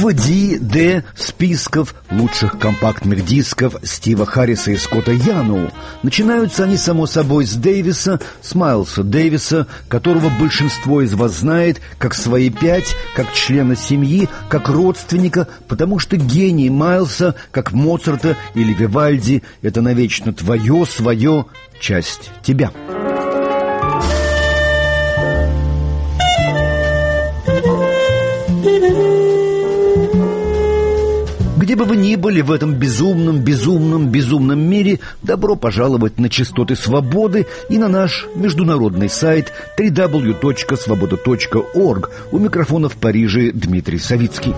Буква D списков лучших компактных дисков Стива Харриса и Скотта Яну. Начинаются они, само собой, с Дэвиса, с Майлса Дэвиса, которого большинство из вас знает как свои 5, как члена семьи, как родственника, потому что гений Майлса, как Моцарта или Вивальди, это навечно твое, свое, часть тебя. Где бы вы ни были в этом безумном мире, добро пожаловать на частоты свободы и на наш международный сайт www.svoboda.org. У микрофона в Париже Дмитрий Савицкий.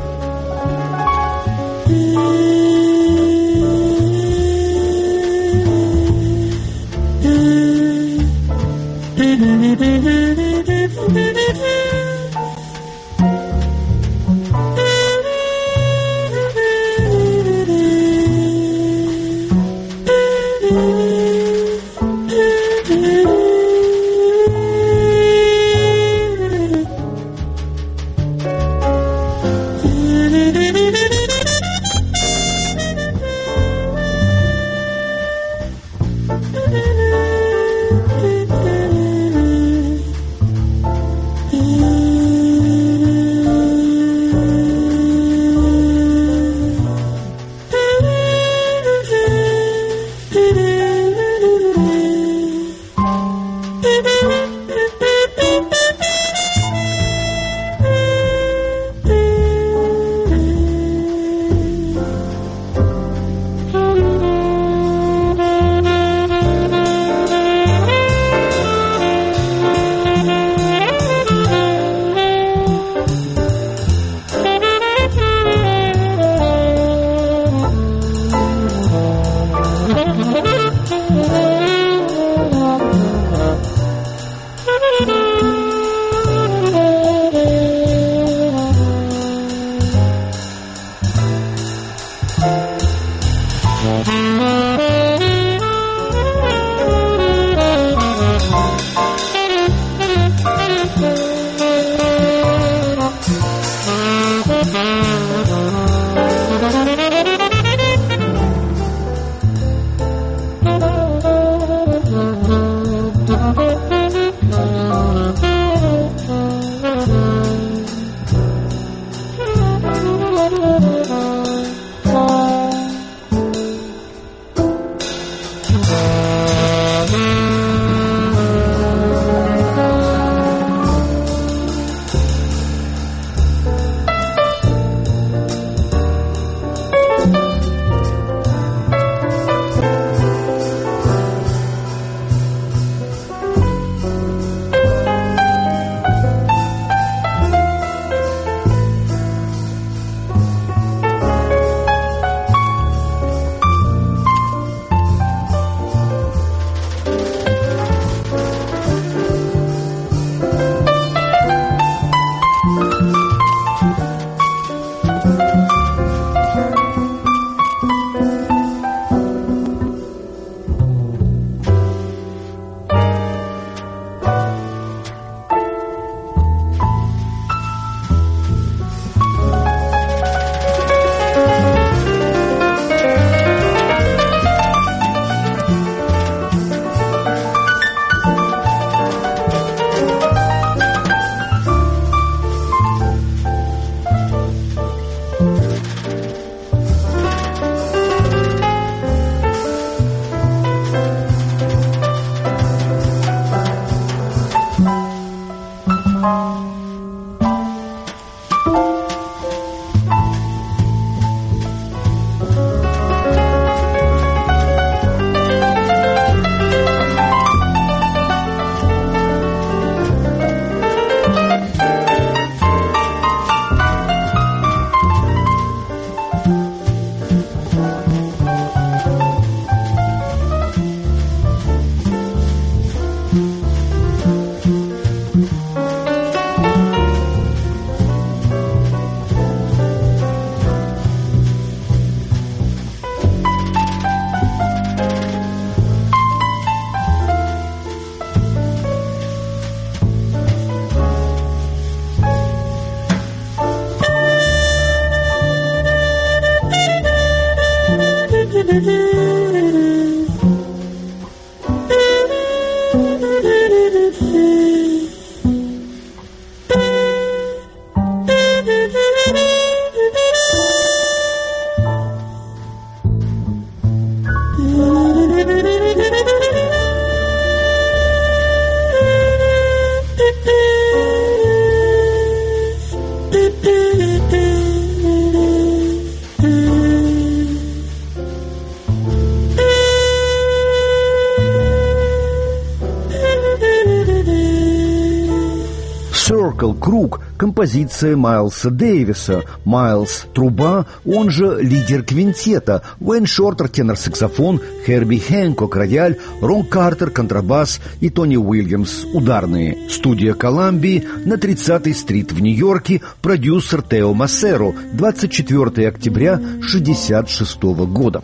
Circle, круг, композиция Майлса Дэвиса. Майлз — труба, он же лидер квинтета. Уэйн Шортер — тенор-саксофон, Херби Хэнкок — рояль, Рон Картер — контрабас и Тони Уильямс — ударные. Студия Колумбии на 30-й стрит в Нью-Йорке, продюсер Тео Массеро, 24 октября 1966 года.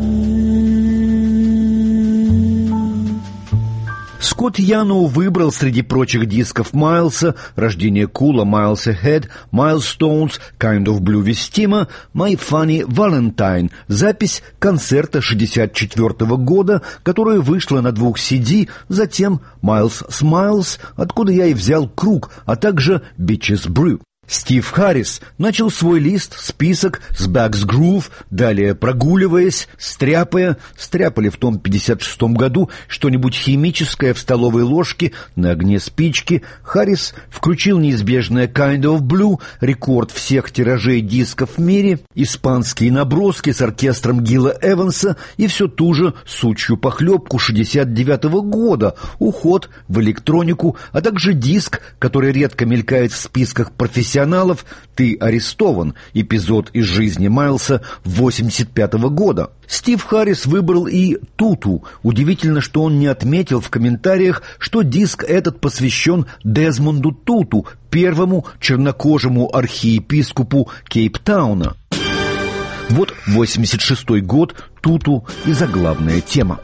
Скотт Яноу выбрал среди прочих дисков Майлса «Рождение Кула», «Miles Ahead», «Milestones», «Kind of Blue» Вестима, «My Funny Valentine», запись концерта 1964 года, которая вышла на 2 CD, затем «Miles Smiles», откуда я и взял «Круг», а также «Bitches Brew». Стив Харрис начал свой лист, список с «Back's Groove», далее прогуливаясь, стряпали в том 56-м году что-нибудь химическое в столовой ложке на огне спички. Харрис включил неизбежное «Kind of Blue», рекорд всех тиражей дисков в мире, испанские наброски с оркестром Гила Эванса и все ту же сучью похлебку 69-го года, уход в электронику, а также диск, который редко мелькает в списках профессионалов, «Ты арестован», эпизод из жизни Майлса 85-го года. Стив Харрис выбрал и «Туту». Удивительно, что он не отметил в комментариях, что диск этот посвящен Дезмонду Туту, первому чернокожему архиепископу Кейптауна. Вот 86-й год, «Туту» и заглавная тема.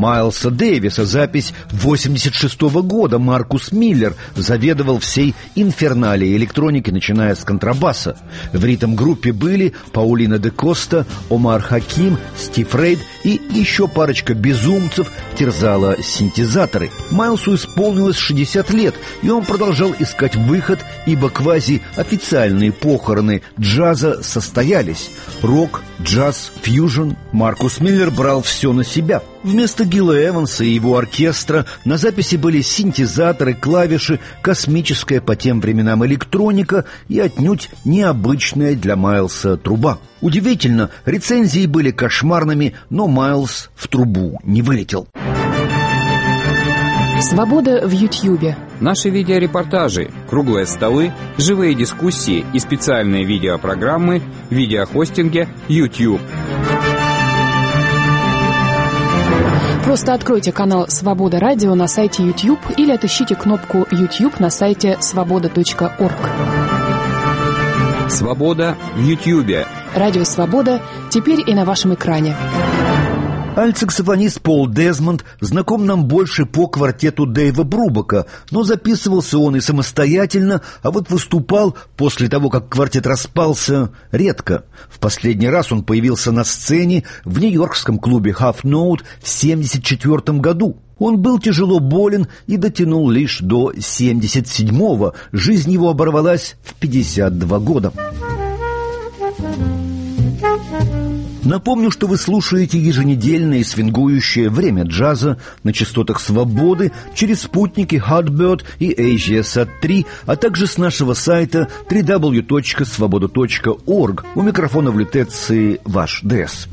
Майлса Дэвиса, запись 1986 года. Маркус Миллер заведовал всей инферналией электроники, начиная с контрабаса. В ритм-группе были Паулина де Коста, Омар Хаким, Стив Рейд и еще парочка безумцев терзала синтезаторы. Майлсу исполнилось 60 лет, и он продолжал искать выход, ибо квази-официальные похороны джаза состоялись. Рок, джаз, фьюжн. Маркус Миллер брал все на себя. Вместо Гила Эванса и его оркестра на записи были синтезаторы, клавиши, космическая по тем временам электроника и отнюдь необычная для Майлса труба. Удивительно, рецензии были кошмарными, но Майлс в трубу не вылетел. Свобода в Ютьюбе. Наши видеорепортажи, круглые столы, живые дискуссии и специальные видеопрограммы в видеохостинге YouTube. Просто откройте канал «Свобода Радио» на сайте YouTube или отыщите кнопку YouTube на сайте svoboda.org. Свобода в YouTube. Радио «Свобода» теперь и на вашем экране. Альт-саксофонист Пол Дезмонд знаком нам больше по квартету Дэйва Брубака, но записывался он и самостоятельно, а вот выступал после того, как квартет распался, редко. В последний раз он появился на сцене в нью-йоркском клубе Half Note в 1974 году. Он был тяжело болен и дотянул лишь до 1977-го. Жизнь его оборвалась в 52 года. Напомню, что вы слушаете еженедельное свингующее время джаза на частотах «Свободы» через спутники Hotbird и AsiaSat-3, а также с нашего сайта www.svoboda.org. У микрофона в лютеции ваш ДС.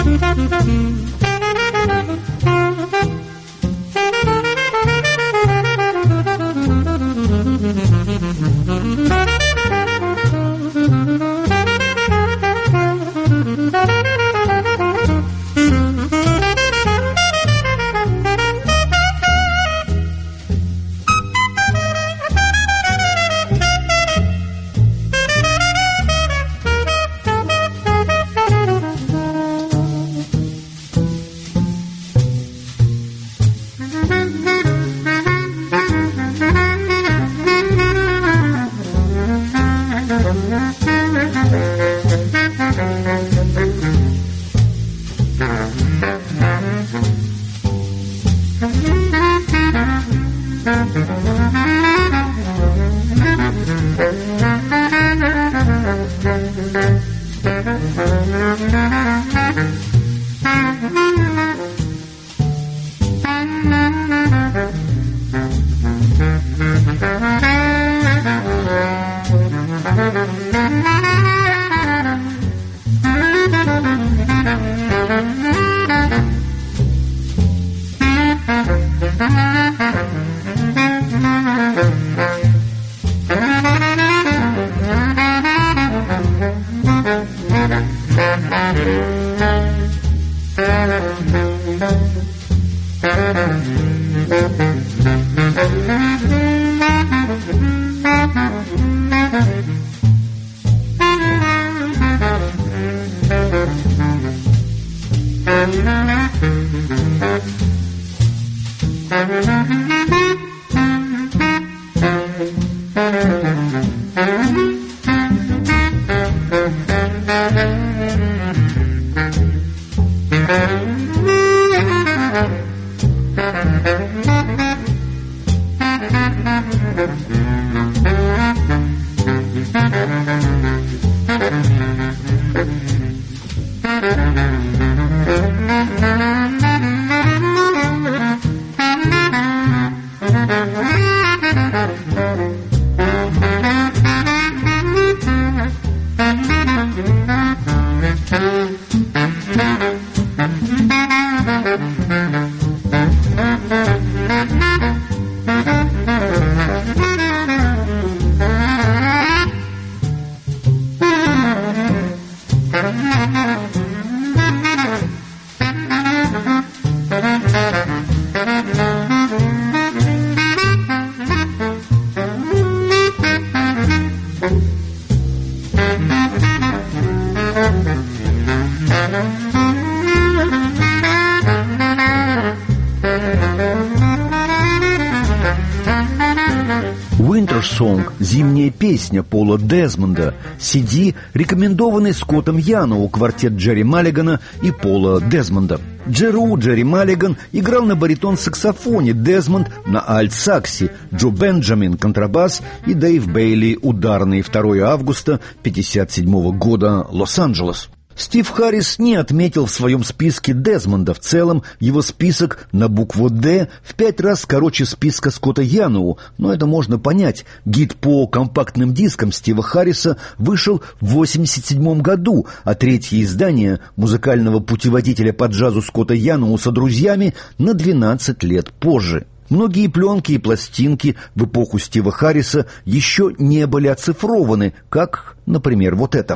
Winter Song – зимняя песня Пола Дезмонда, CD, рекомендованный Скоттом Яноу, квартет Джерри Маллигана и Пола Дезмонда. Джерри Маллиган играл на баритон-саксофоне, Дезмонд на альт-саксе, Джо Бенджамин – контрабас и Дэйв Бейли – ударный. 2 августа 1957 года, Лос-Анджелес. Стив Харрис не отметил в своем списке Дезмонда. В целом его список на букву «Д» в 5 раз короче списка Скотта Яноу, но это можно понять. Гид по компактным дискам Стива Харриса вышел в 1987 году, а третье издание музыкального путеводителя по джазу Скотта Яноу со друзьями на 12 лет позже. Многие пленки и пластинки в эпоху Стива Харриса еще не были оцифрованы, как, например, вот это.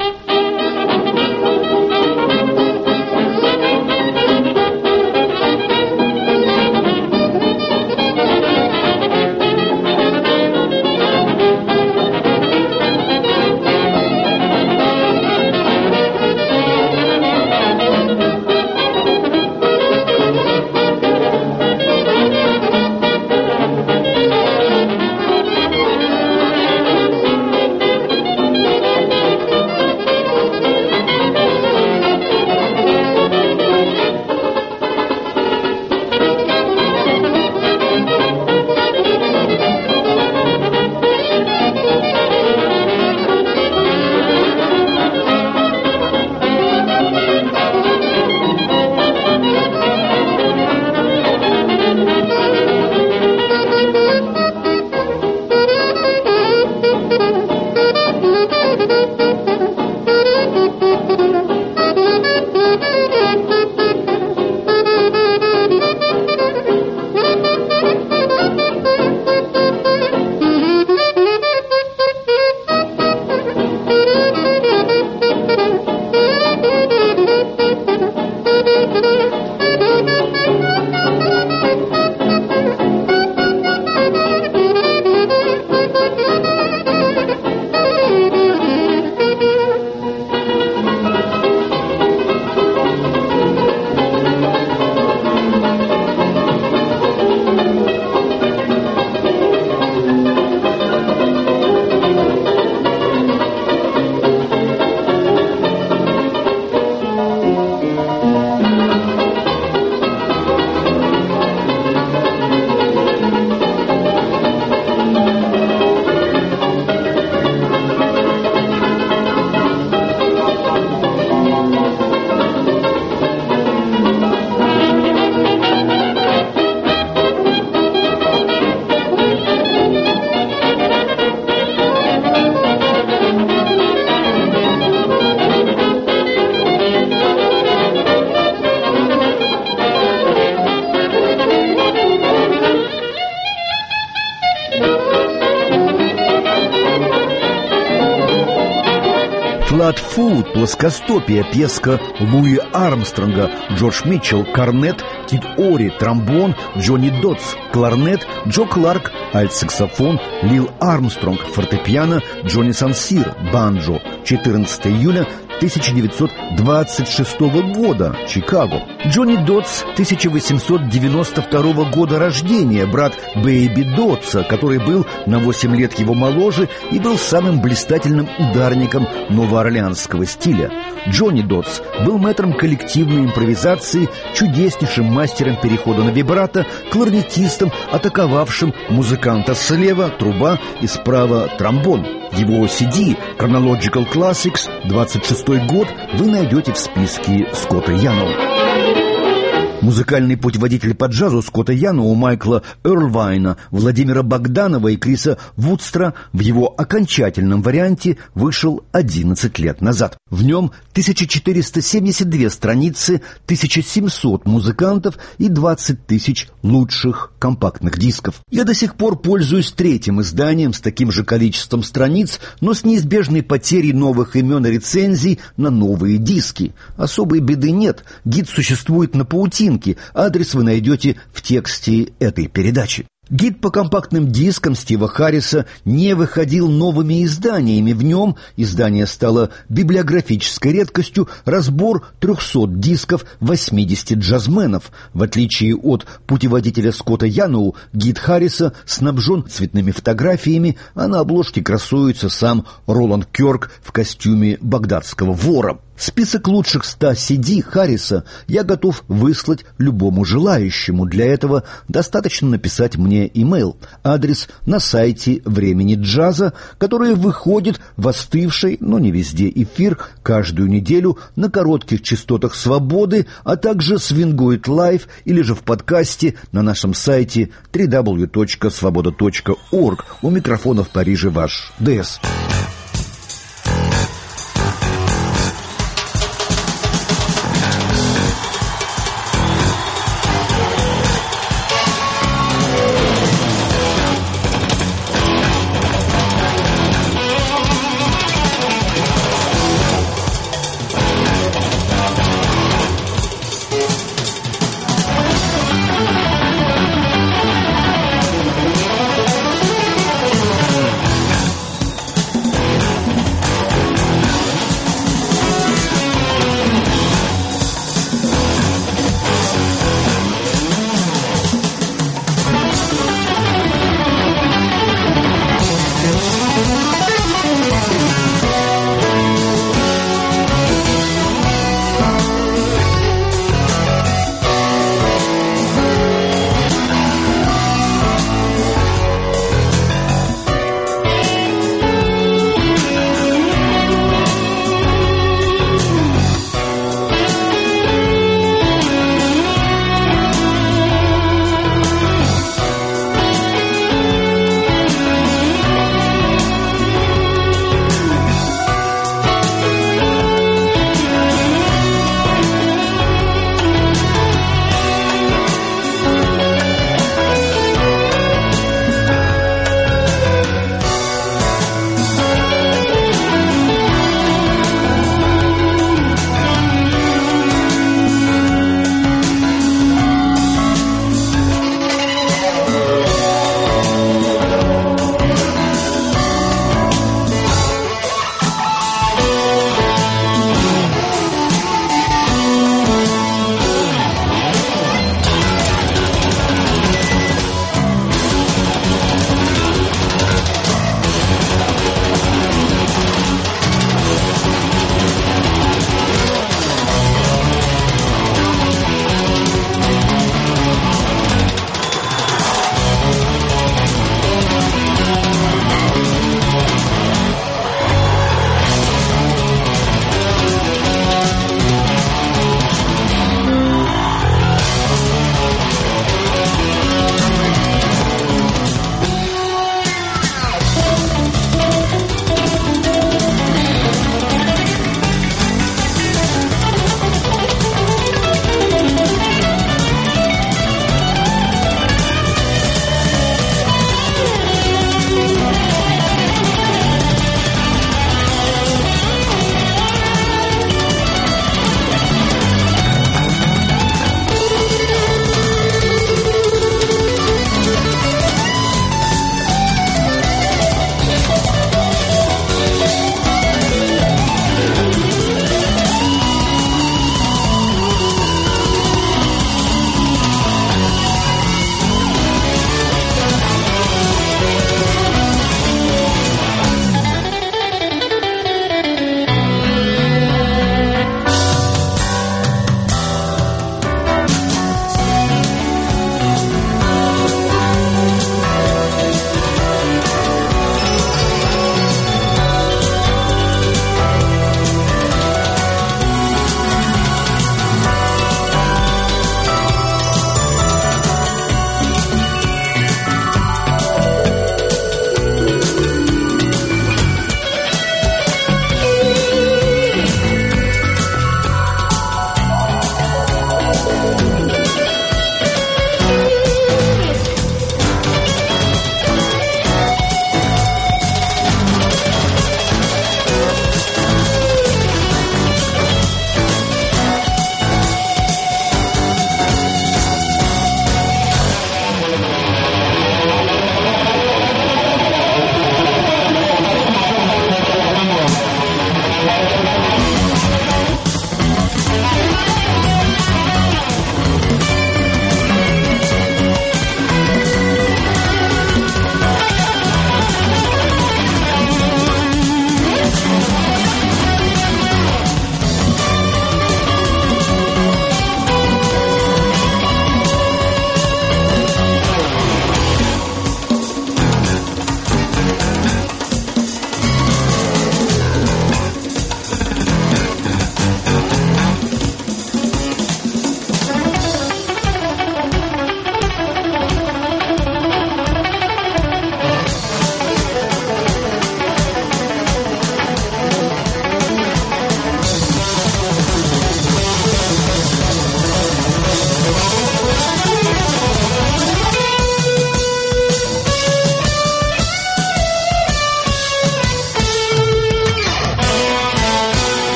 Flatfoot, плоскостопие, песка Луи Армстронга, Джордж Митчелл, корнет, Кид Ори, тромбон, Джонни Дотс, кларнет, Джо Кларк, альт-саксофон, Лил Армстронг, фортепиано, Джонни Сансир, банджо. 14 июля 1926 года, Чикаго. Джонни Дотс, 1892 года рождения, брат Бэйби Дотса, который был на 8 лет его моложе и был самым блистательным ударником новоорлеанского стиля. Джонни Дотс был мэтром коллективной импровизации, чудеснейшим мастером перехода на вибрато, кларнетистом, атаковавшим музыканта слева, труба и справа тромбон. Его CD Chronological Classics, 26-й год, вы найдете в списке Скотта Яноу. Музыкальный путеводитель по джазу Скотта Яноу, Майкла Эрлвайна, Владимира Богданова и Криса Вудстра в его окончательном варианте вышел 11 лет назад. В нем 1472 страницы, 1700 музыкантов и 20 тысяч лучших компактных дисков. Я до сих пор пользуюсь третьим изданием с таким же количеством страниц, но с неизбежной потерей новых имен и рецензий на новые диски. Особой беды нет, гид существует на паутинке. Адрес вы найдете в тексте этой передачи. Гид по компактным дискам Стива Харриса не выходил новыми изданиями. В нем издание стало библиографической редкостью, разбор 300 дисков 80 джазменов. В отличие от путеводителя Скотта Яноу, гид Харриса снабжен цветными фотографиями, а на обложке красуется сам Роланд Кёрк в костюме багдадского вора. Список лучших 100 CD Харриса я готов выслать любому желающему. Для этого достаточно написать мне имейл. Адрес на сайте «Времени джаза», который выходит в остывший, но не везде, эфир каждую неделю на коротких частотах «Свободы», а также свингует лайв или же в подкасте на нашем сайте www.svoboda.org. У микрофона в Париже ваш ДС.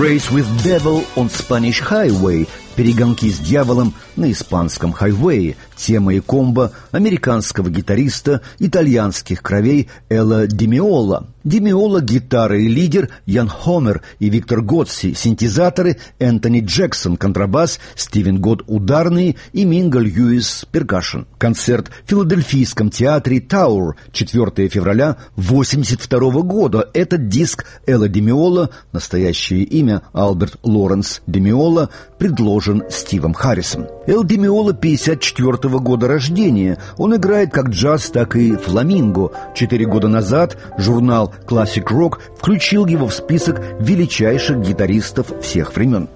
Race with Devil on Spanish Highway, перегонки с дьяволом на испанском хайвее, тема и комбо американского гитариста итальянских кровей Элла Ди Меола. Ди Меола — гитара и лидер, Ян Хомер и Виктор Готси — синтезаторы, Энтони Джексон — контрабас, Стивен Год — ударные и Минго Льюис — перкашн. Концерт в Филадельфийском театре Тауэр, 4 февраля 1982 года. Этот диск Элла Ди Меола, настоящее имя Альберт Лоренс Ди Меола, предложен Стивом Харрисом. Эл Ди Меола 54 года рождения. Он играет как джаз, так и фламинго. 4 года назад журнал Classic Rock включил его в список величайших гитаристов всех времен.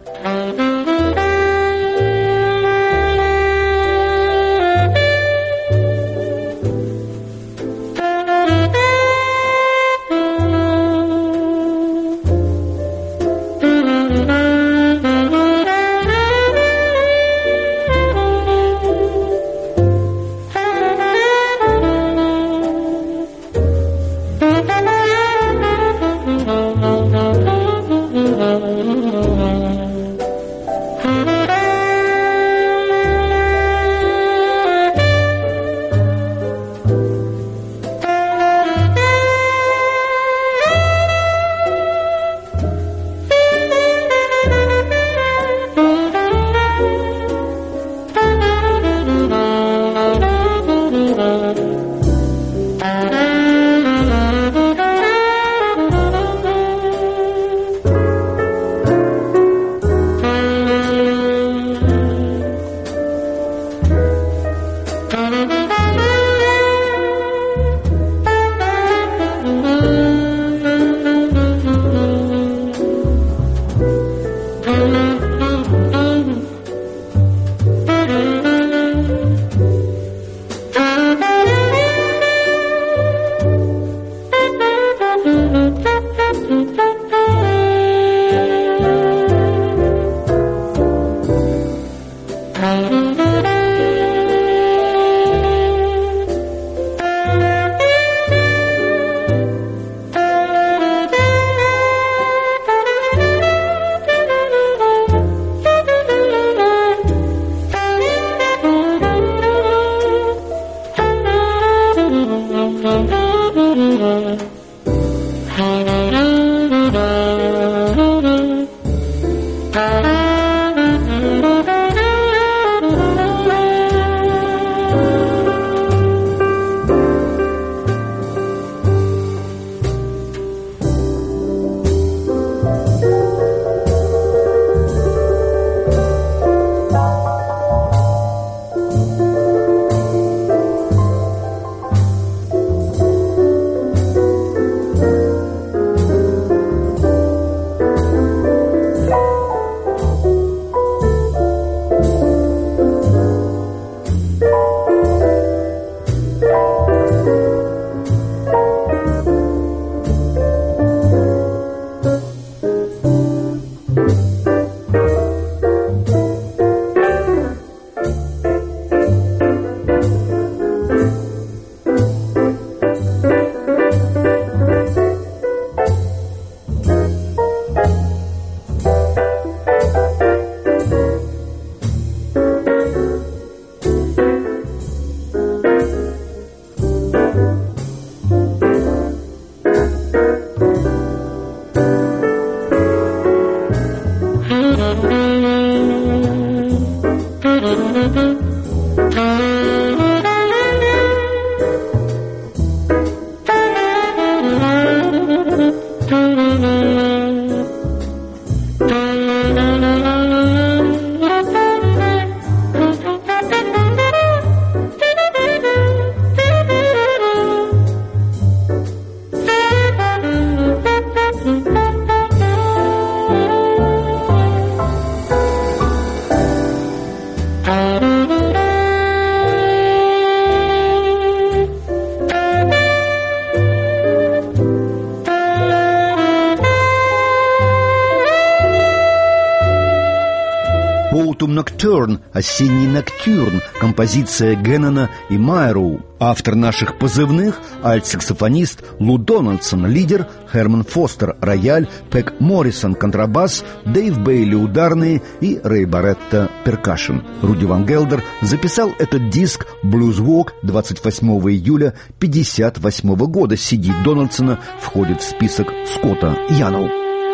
Autumn Nocturne, осенний ноктюрн, композиция Геннона и Майроу. Автор наших позывных – альт-саксофонист Лу Дональдсон, лидер Херман Фостер, рояль, Пэк Моррисон, контрабас, Дэйв Бейли, ударные и Рэй Барретта, перкашн. Руди Ван Гелдер записал этот диск «Blues Walk» 28 июля 1958 года. CD Дональдсона входит в список Скотта Яноу.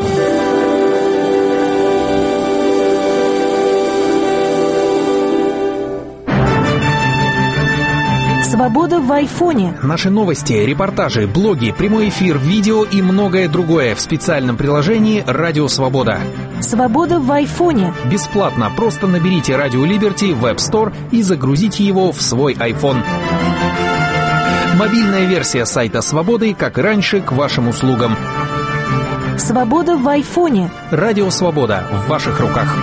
Свобода в айфоне. Наши новости, репортажи, блоги, прямой эфир, видео и многое другое в специальном приложении «Радио Свобода». Свобода в айфоне. Бесплатно, просто наберите «Радио Либерти» в App Store и загрузите его в свой iPhone. Мобильная версия сайта «Свободы», как и раньше, к вашим услугам. Свобода в айфоне. «Радио Свобода» в ваших руках.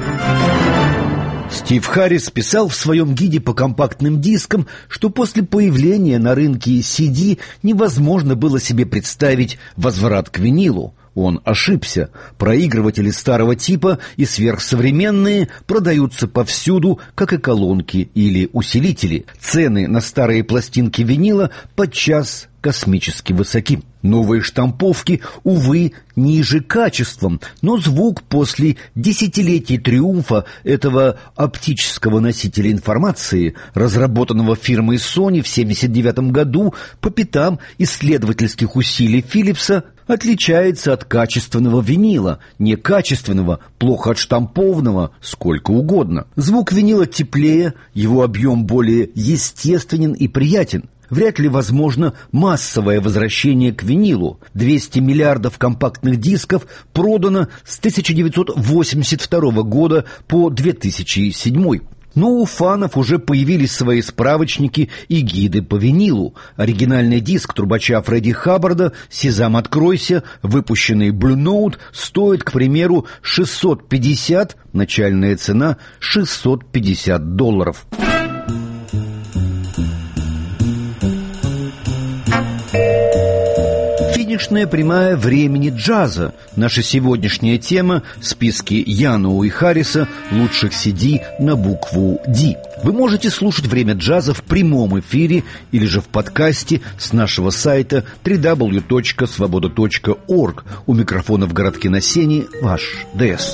Стив Харрис писал в своем гиде по компактным дискам, что после появления на рынке CD невозможно было себе представить возврат к винилу. Он ошибся. Проигрыватели старого типа и сверхсовременные продаются повсюду, как и колонки или усилители. Цены на старые пластинки винила подчас космически высоки. Новые штамповки, увы, ниже качеством, но звук после десятилетий триумфа этого оптического носителя информации, разработанного фирмой Sony в 1979 году по пятам исследовательских усилий Филлипса, отличается от качественного винила, некачественного, плохо отштампованного, сколько угодно. Звук винила теплее, его объем более естественен и приятен. Вряд ли возможно массовое возвращение к винилу. 200 миллиардов компактных дисков продано с 1982 года по 2007. Но у фанов уже появились свои справочники и гиды по винилу. Оригинальный диск трубача Фредди Хаббарда «Сезам, откройся», выпущенный Blue Note, стоит, к примеру, $650, начальная цена $650. Финишная прямая времени джаза. Наша сегодняшняя тема – списки Яноу и Харриса лучших CD на букву «Д». Вы можете слушать «Время джаза» в прямом эфире или же в подкасте с нашего сайта www.svoboda.org. У микрофона в городке на Сене ваш ДС.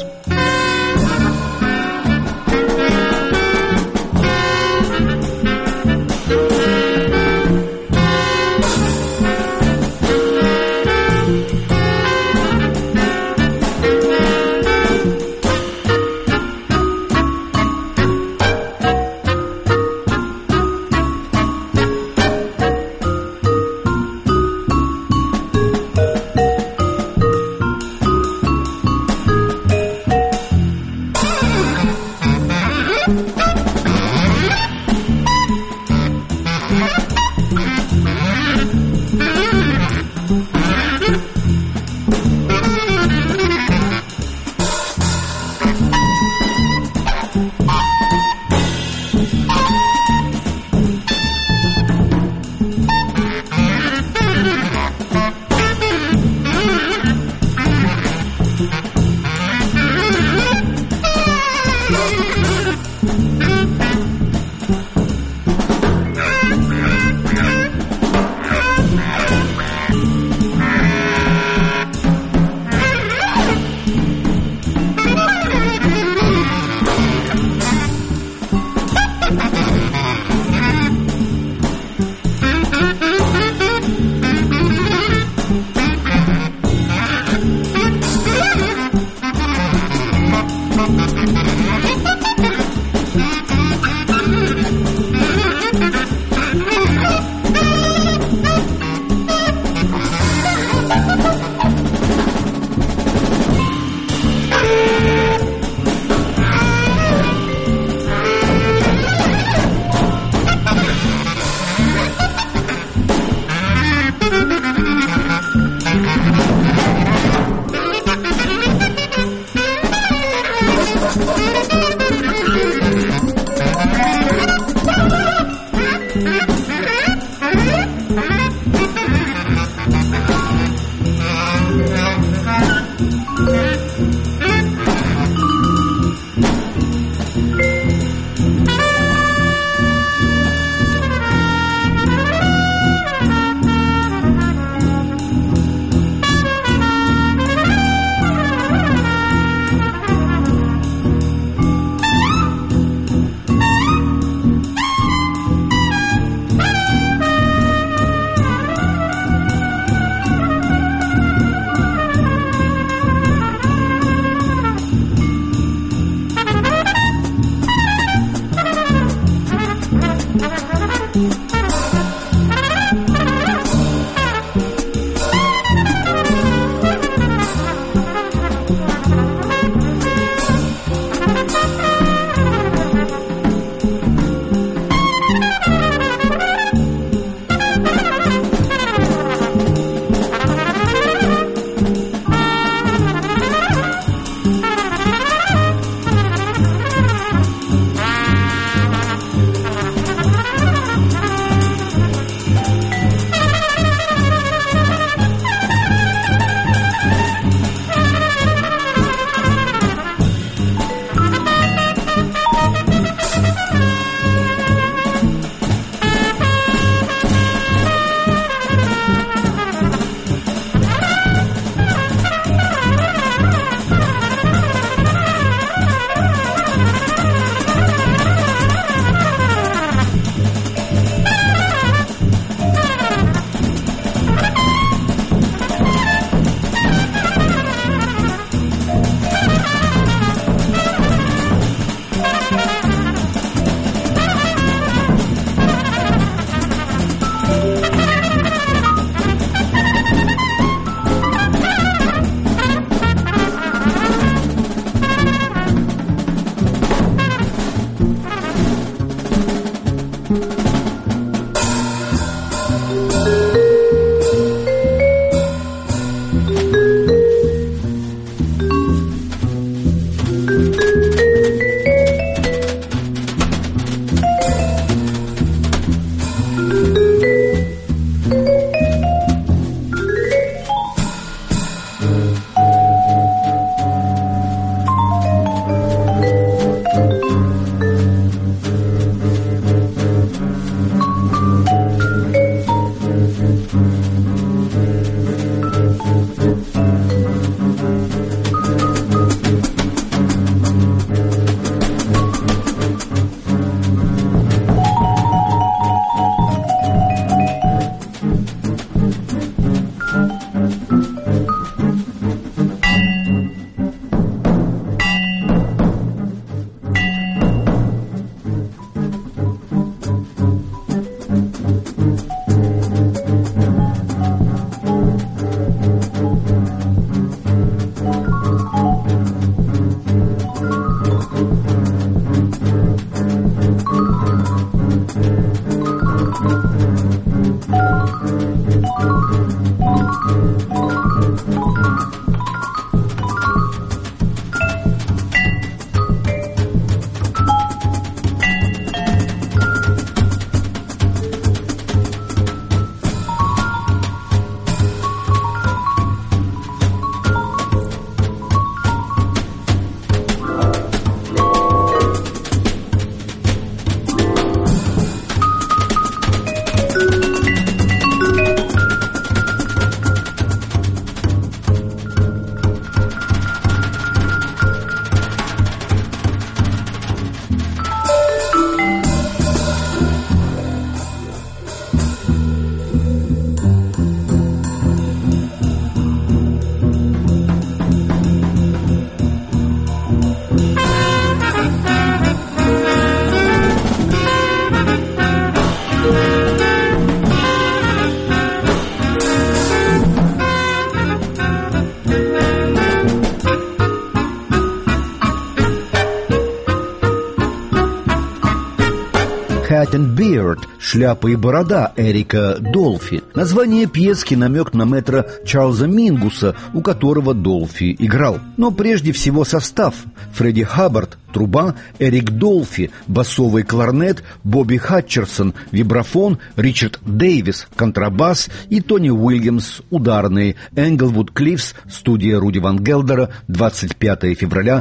Hat and Beard, шляпа и борода Эрика Долфи. Название пьески намек на мэтра Чарльза Мингуса, у которого Долфи играл. Но прежде всего состав: Фредди Хаббард – труба, Эрик Долфи – басовый кларнет, Бобби Хатчерсон – вибрафон, Ричард Дэвис – контрабас и Тони Уильямс – ударные. Энглвуд Клиффс, студия Руди Ван Гелдера, 25 февраля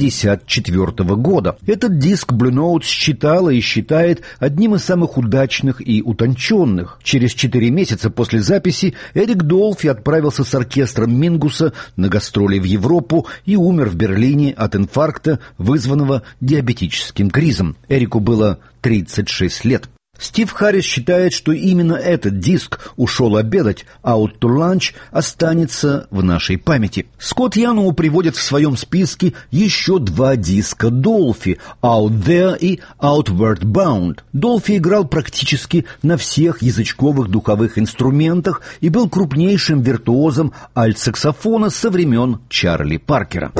1964 года. Этот диск Blue Note считала и считает одним из самых удачных и утонченных. Через 4 месяца после записи Эрик Долфи отправился с оркестром Мингуса на гастроли в Европу и умер в Берлине от инфаркта, вызванного диабетическим кризом. Эрику было 36 лет. Стив Харрис считает, что именно этот диск «Ушел обедать» «Out to Lunch» останется в нашей памяти. Скотт Янноу приводит в своем списке еще 2 диска Долфи «Out There» и «Outward Bound». Долфи играл практически на всех язычковых духовых инструментах и был крупнейшим виртуозом альт-саксофона со времен Чарли Паркера.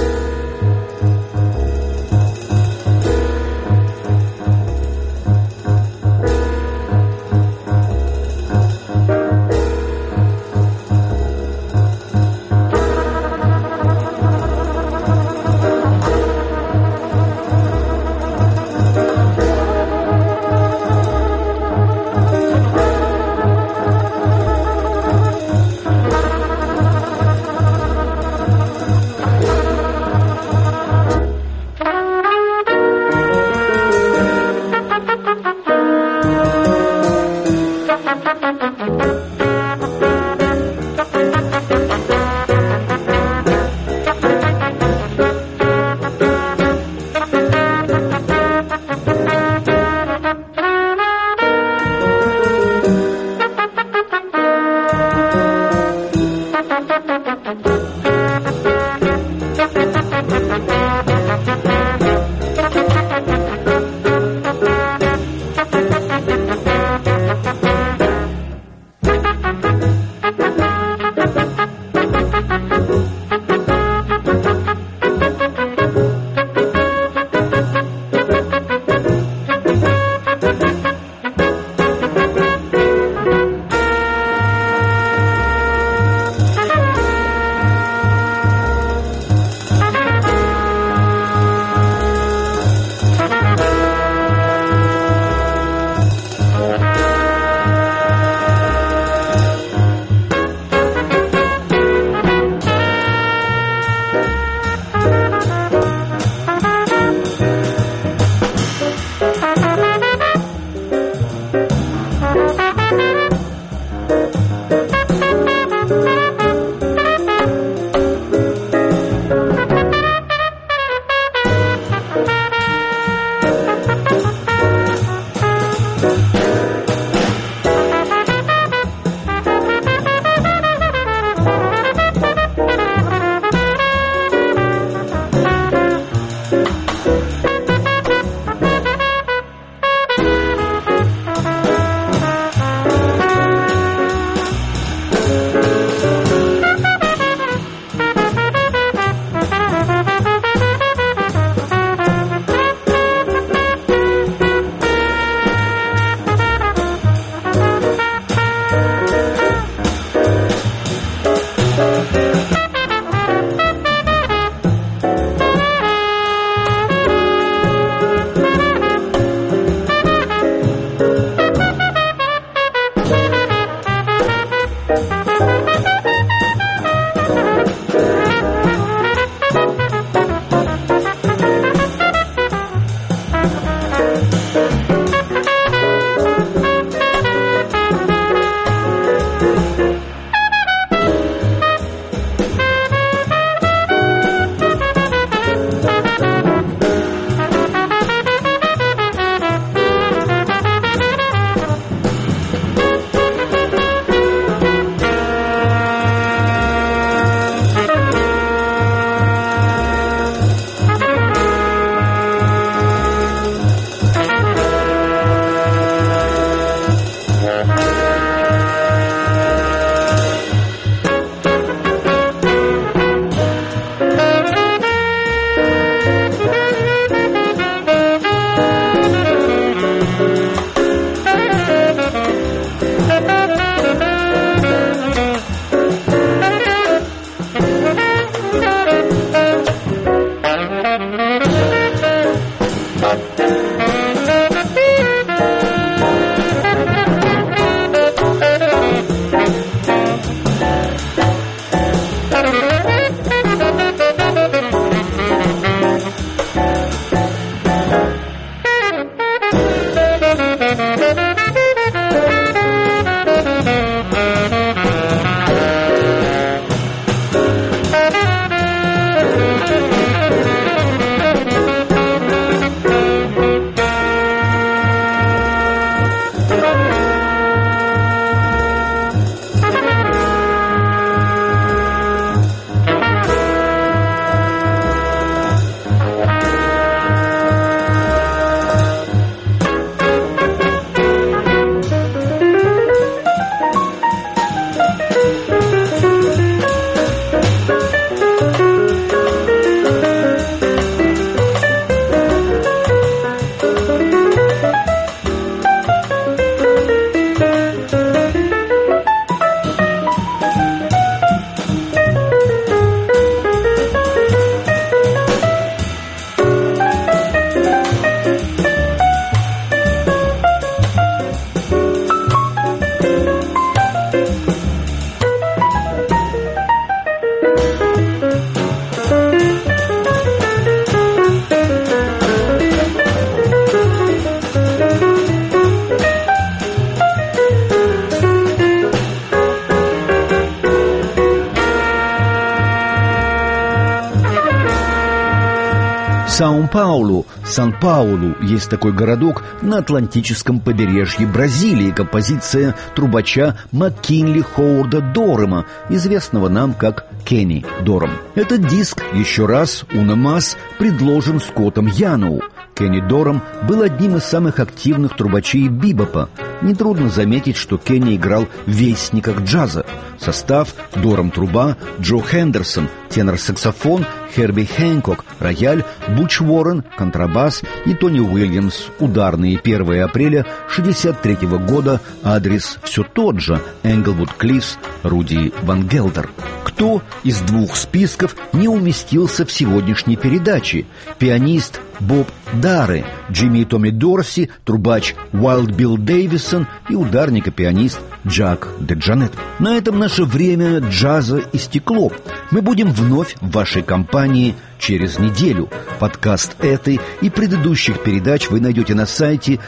Сан-Паулу. Сан-Паулу есть такой городок на Атлантическом побережье Бразилии. Композиция трубача МакКинли Хоуарда Дорема, известного нам как Кенни Дорем. Этот диск еще раз «Уна Мас» предложен Скоттом Яноу. Кенни Дорем был одним из самых активных трубачей бибопа. Нетрудно заметить, что Кенни играл в вестниках джаза. Состав: Дорем труба, Джо Хендерсон тенор-саксофон, Херби Хэнкок рояль, Буч Уоррен контрабас и Тони Уильямс ударные. 1 апреля 1963 года. Адрес все тот же: Энглвуд Клиффс, Руди Ван Гелдер. Кто из двух списков не уместился в сегодняшней передаче? Пианист Боб Дары, Джимми и Томми Дорси, трубач Уайлд Билл Дэвисон и ударник и пианист Джак де Джанет. На этом наше время джаза истекло. Мы будем вновь в вашей компании через неделю. Подкаст этой и предыдущих передач вы найдете на сайте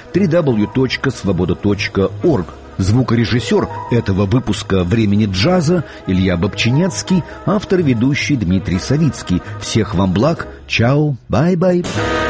www.svoboda.org. Звукорежиссер этого выпуска «Времени джаза» Илья Бобчинецкий, автор и ведущий Дмитрий Савицкий. Всех вам благ. Чао, бай-бай.